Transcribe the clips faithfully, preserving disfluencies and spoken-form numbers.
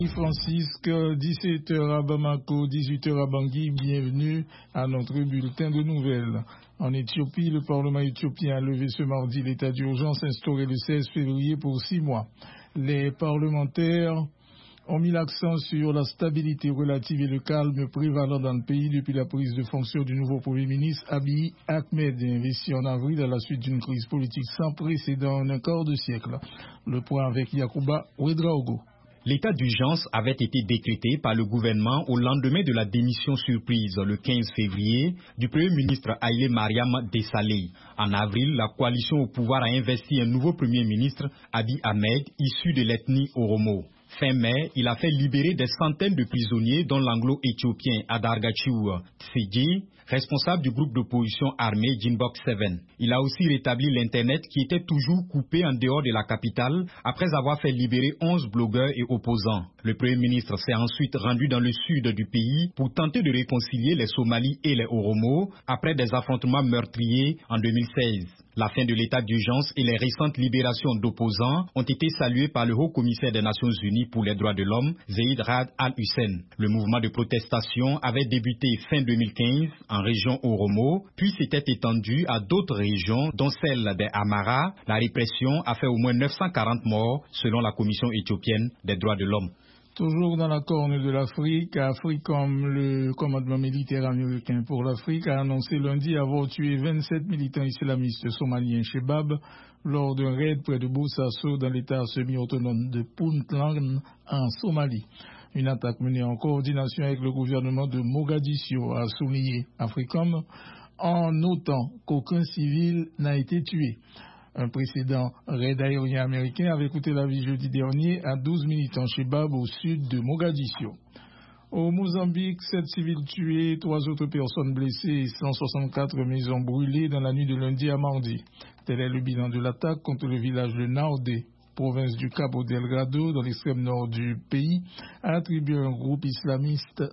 Francisque, dix-sept heures à Bamako, dix-huit heures à Bangui, bienvenue à notre bulletin de nouvelles. En Éthiopie, le Parlement éthiopien a levé ce mardi l'état d'urgence instauré le seize février pour six mois. Les parlementaires ont mis l'accent sur la stabilité relative et le calme prévalant dans le pays depuis la prise de fonction du nouveau Premier ministre Abiy Ahmed, investi en avril à la suite d'une crise politique sans précédent en un quart de siècle. Le point avec Yacouba Ouedraogo. L'état d'urgence avait été décrété par le gouvernement au lendemain de la démission surprise le quinze février du Premier ministre Haïlé Mariam Desalegn. En avril, la coalition au pouvoir a investi un nouveau Premier ministre, Abiy Ahmed, issu de l'ethnie Oromo. Fin mai, il a fait libérer des centaines de prisonniers, dont l'anglo-éthiopien Adargachew Tsedje, responsable du groupe d'opposition armée Jinbok sept. Il a aussi rétabli l'Internet qui était toujours coupé en dehors de la capitale après avoir fait libérer onze blogueurs et opposants. Le Premier ministre s'est ensuite rendu dans le sud du pays pour tenter de réconcilier les Somalis et les Oromo après des affrontements meurtriers en deux mille seize. La fin de l'état d'urgence et les récentes libérations d'opposants ont été saluées par le haut-commissaire des Nations Unies pour les droits de l'homme, Zeid Ra'ad al-Hussein. Le mouvement de protestation avait débuté fin deux mille quinze en région Oromo, puis s'était étendu à d'autres régions, dont celle des Amara. La répression a fait au moins neuf cent quarante morts, selon la Commission éthiopienne des droits de l'homme. Toujours dans la corne de l'Afrique, Africom, le commandement militaire américain pour l'Afrique, a annoncé lundi avoir tué vingt-sept militants islamistes somaliens Shebab lors d'un raid près de Bosaso dans l'état semi-autonome de Puntland en Somalie. Une attaque menée en coordination avec le gouvernement de Mogadiscio, a souligné Africom, en notant qu'aucun civil n'a été tué. Un précédent raid aérien américain avait coûté la vie jeudi dernier à douze militants Shebab au sud de Mogadiscio. Au Mozambique, sept civils tués, trois autres personnes blessées et cent soixante-quatre maisons brûlées dans la nuit de lundi à mardi. Tel est le bilan de l'attaque contre le village de Naudé, province du Cabo Delgado, dans l'extrême nord du pays, a attribué un groupe islamiste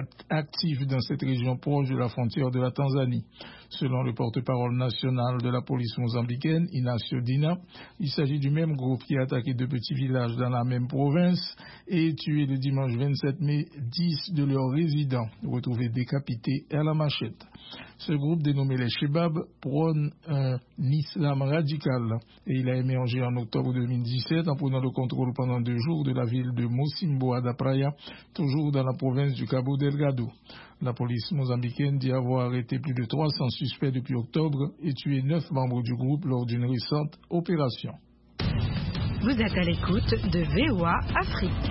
actif dans cette région proche de la frontière de la Tanzanie. Selon le porte-parole national de la police mozambicaine, Inacio Dina, il s'agit du même groupe qui a attaqué deux petits villages dans la même province et tué le dimanche vingt-sept mai dix de leurs résidents, retrouvés décapités à la machette. Ce groupe, dénommé les Shebab, prône un islam radical et il a émergé en octobre deux mille dix-sept en prenant le contrôle pendant deux jours de la ville de Mocimboa da Praia, toujours dans la province du Cabo Delgado. La police mozambicaine dit avoir arrêté plus de trois cents suspects depuis octobre et tué neuf membres du groupe lors d'une récente opération. Vous êtes à l'écoute de V O A Afrique.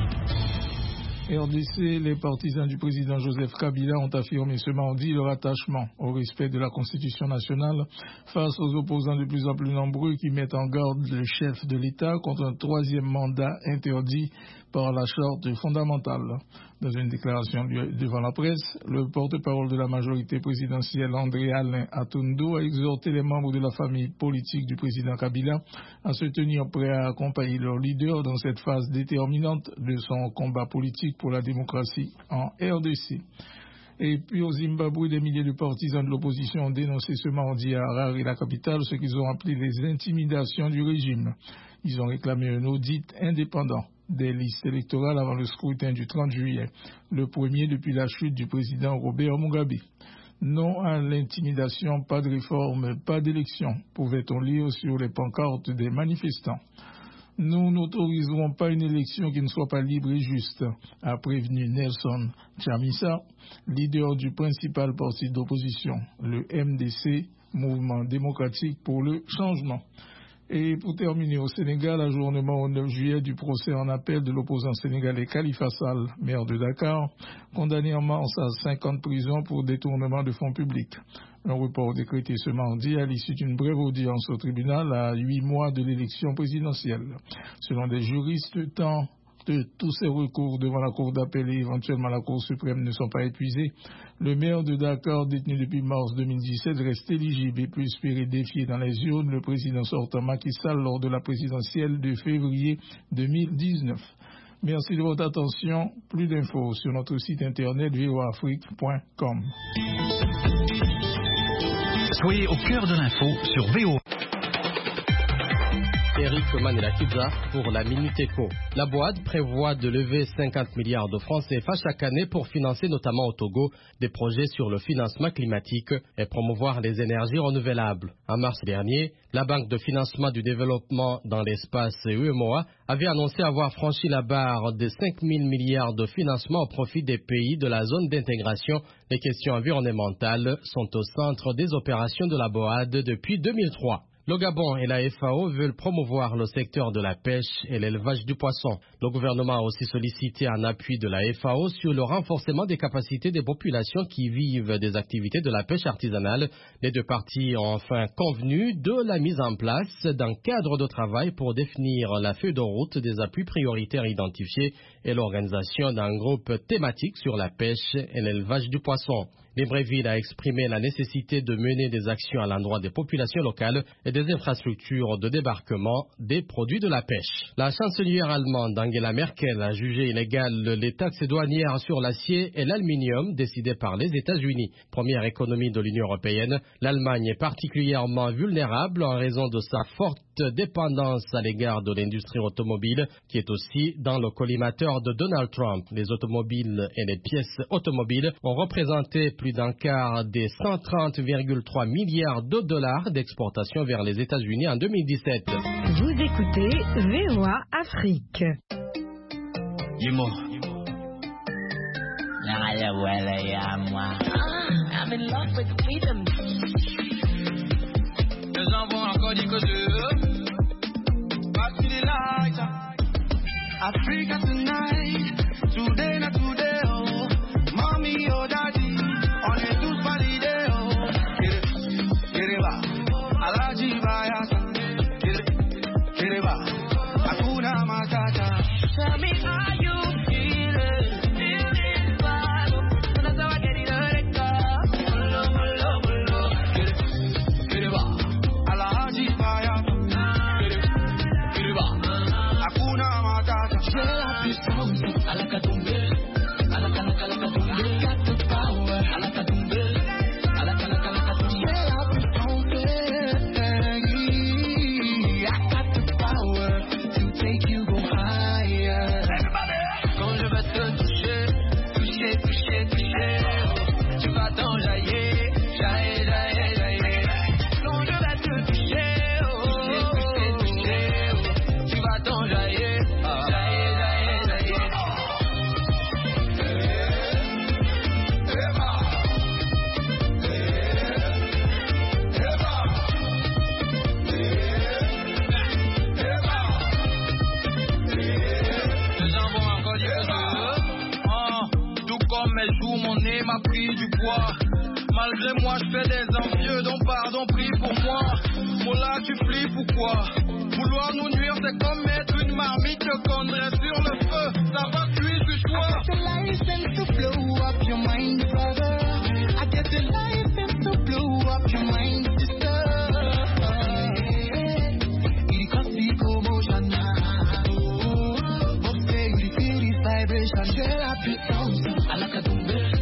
R D C, les partisans du président Joseph Kabila ont affirmé ce mardi leur attachement au respect de la Constitution nationale face aux opposants de plus en plus nombreux qui mettent en garde le chef de l'État contre un troisième mandat interdit par la charte fondamentale. Dans une déclaration devant la presse, le porte-parole de la majorité présidentielle André Alain Atondo a exhorté les membres de la famille politique du président Kabila à se tenir prêts à accompagner leur leader dans cette phase déterminante de son combat politique pour la démocratie en R D C. Et puis au Zimbabwe, des milliers de partisans de l'opposition ont dénoncé ce mardi à Harare, la capitale, ce qu'ils ont appelé les intimidations du régime. Ils ont réclamé un audit indépendant des listes électorales avant le scrutin du trente juillet, le premier depuis la chute du président Robert Mugabe. Non à l'intimidation, pas de réforme, pas d'élection, pouvait-on lire sur les pancartes des manifestants. Nous n'autoriserons pas une élection qui ne soit pas libre et juste, a prévenu Nelson Chamisa, leader du principal parti d'opposition, le M D C, Mouvement démocratique pour le changement. Et pour terminer, au Sénégal, ajournement au neuf juillet du procès en appel de l'opposant sénégalais Khalifa Sall, maire de Dakar, condamné en mars à cinq ans de prison pour détournement de fonds publics. Un report décrété ce mardi à l'issue d'une brève audience au tribunal à huit mois de l'élection présidentielle. Selon des juristes, tant de tous ces recours devant la Cour d'appel et éventuellement la Cour suprême ne sont pas épuisés, le maire de Dakar, détenu depuis mars deux mille dix-sept, reste éligible et peut espérer défier dans les urnes le président sortant Macky Sall lors de la présidentielle de février deux mille dix-neuf. Merci de votre attention. Plus d'infos sur notre site internet v o a afrique point com. Soyez au cœur de l'info sur V O A. Eric Manelakiza pour la Minute Éco. La B O A D prévoit de lever cinquante milliards de francs C F A chaque année pour financer notamment au Togo des projets sur le financement climatique et promouvoir les énergies renouvelables. En mars dernier, la Banque de financement du développement dans l'espace U M O A avait annoncé avoir franchi la barre des cinq mille milliards de financement au profit des pays de la zone d'intégration. Les questions environnementales sont au centre des opérations de la B O A D depuis deux mille trois. Le Gabon et la F A O veulent promouvoir le secteur de la pêche et l'élevage du poisson. Le gouvernement a aussi sollicité un appui de la F A O sur le renforcement des capacités des populations qui vivent des activités de la pêche artisanale. Les deux parties ont enfin convenu de la mise en place d'un cadre de travail pour définir la feuille de route des appuis prioritaires identifiés et l'organisation d'un groupe thématique sur la pêche et l'élevage du poisson. Libreville a exprimé la nécessité de mener des actions à l'endroit des populations locales et des infrastructures de débarquement des produits de la pêche. La chancelière allemande Angela Merkel a jugé illégales les taxes douanières sur l'acier et l'aluminium décidées par les États-Unis. Première économie de l'Union européenne, l'Allemagne est particulièrement vulnérable en raison de sa forte dépendance à l'égard de l'industrie automobile qui est aussi dans le collimateur de Donald Trump. Les automobiles et les pièces automobiles ont représenté plus d'un quart des cent trente virgule trois milliards de dollars d'exportation vers les États-Unis en deux mille dix-sept. Vous écoutez V O A Afrique. Yemo. I'm in love with freedom. Les gens vont encore dire que je back to the light. Africa tonight, today not today, oh. Mommy, oh daddy, on est tous validés, oh. Kireba, Alaji Bayasa, Kireba, Akuna Matata. Tell me how you feeling, feeling bad. That's how I get it on the car. Mulo, mulo, mulo. Kireba, Alaji Bayasa, Kireba, Akuna Matata. J'ai la puissance, à la catombe. Malgré moi, je fais des envieux, donc pardon, prie pour moi. Mola, tu flippes ou quoi? Vouloir nous nuire, c'est comme mettre une marmite de conneries sur le feu. Ça va cuire sur toi. I get the license to blow up your mind, brother. I get the license to blow up your mind, sister. Il coffee commotion. Oh, okay, you feel this vibration. J'ai la puissance. À la catombe.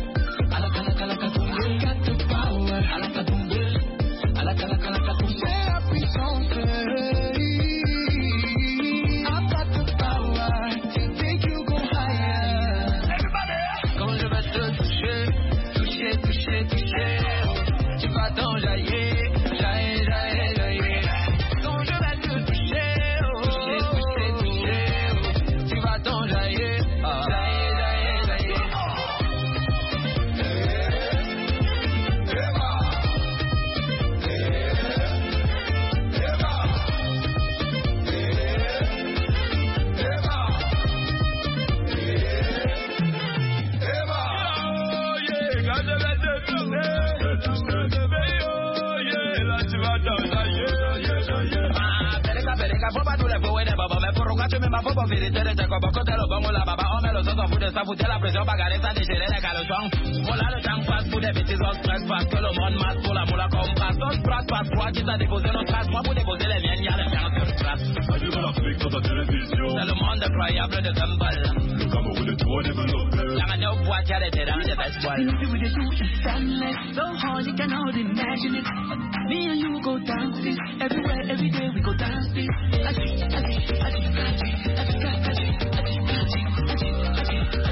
Ça foutait la pression, bagarre, ça déchirait les caleçons. Voilà le temps passe pour des bêtises, on stresse parce que le monde masse pour la moula comme passe. On se brasse, passe froid, qui t'a déposé nos traces. Moi pour déposer les miennes, y'a les miens sur le trace. C'est le monde incroyable de Gumball. come up with a tour, never look good. I know what I did, I'm the best one. You do it endless, so hard you cannot imagine it. Me and you go dance it, everywhere, every day we go dance it. I see, I see, I see, I see, I see, I see, I see, I see.